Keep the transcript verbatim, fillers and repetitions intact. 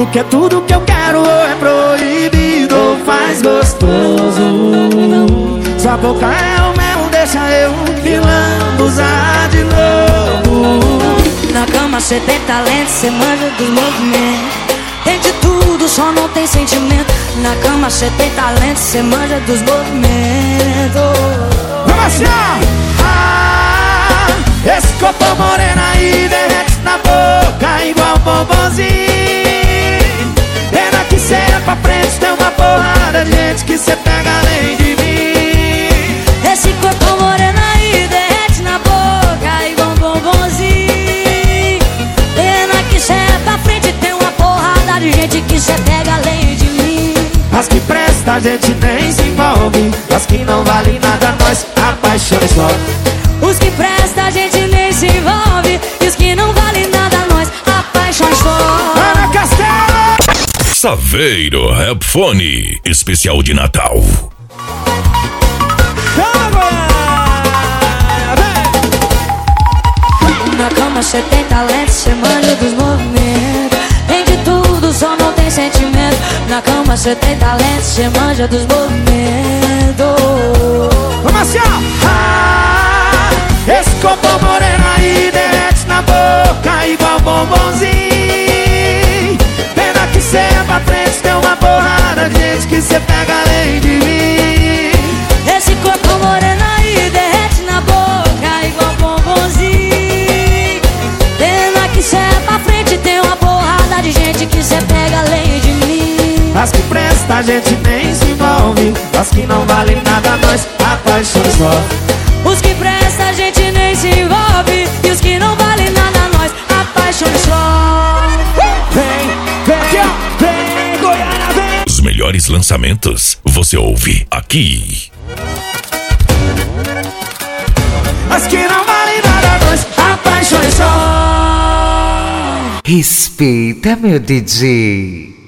Porque tudo que eu quero ou é proibido ou faz gostoso. Sua boca é o mel, deixa eu pilando, usar de novo. Na cama cê tem talento, cê manja dos movimentos. Tem de tudo, só não tem sentimento. Na cama cê tem talento, cê manja dos movimentos. Vamos assim, ó! Ah, esse corpo moreno aí derrete na boca igual bombonzinho. Pena que cê é pra frente, tem uma porrada de gente que cê pega além de mim. Esse corpo moreno aí derrete na boca igual bombonzinho. Pena que cê é pra frente, tem uma porrada de gente que cê pega além de mim. As que presta a gente nem se envolve, as que não vale nada nós apaixonamos logo. Os que presta a gente nem se envolve, e os que não vale nada nós apaixonamos logo. Ana Castelo! Saveiro Rap Fone, especial de Natal. Na cama cê tem talento, cê manja dos movimentos. Tem de tudo, só não tem sentimento. Na cama cê tem talento, cê manja dos movimentos. Vamos assim, ó! Ah, esse corpo moreno aí derrete na boca igual bombonzinho. Pena que cê é pra frente, tem uma porrada de gente que cê pega além de mim. Esse corpo moreno aí derrete na boca igual bombonzinho. Pena que cê é pra frente, tem uma porrada de gente que cê pega além de mim. As que presta a gente nem se envolve, as que não vale nada nós apaixonamos só. Os que presta a gente nem se envolve, e os que não vale nada nós apaixonamos só. Vem, vem aqui, ó, vem, Goiânia, vem. Os melhores lançamentos você ouve aqui. As que não vale nada nós apaixonamos só. Respeita, meu D J.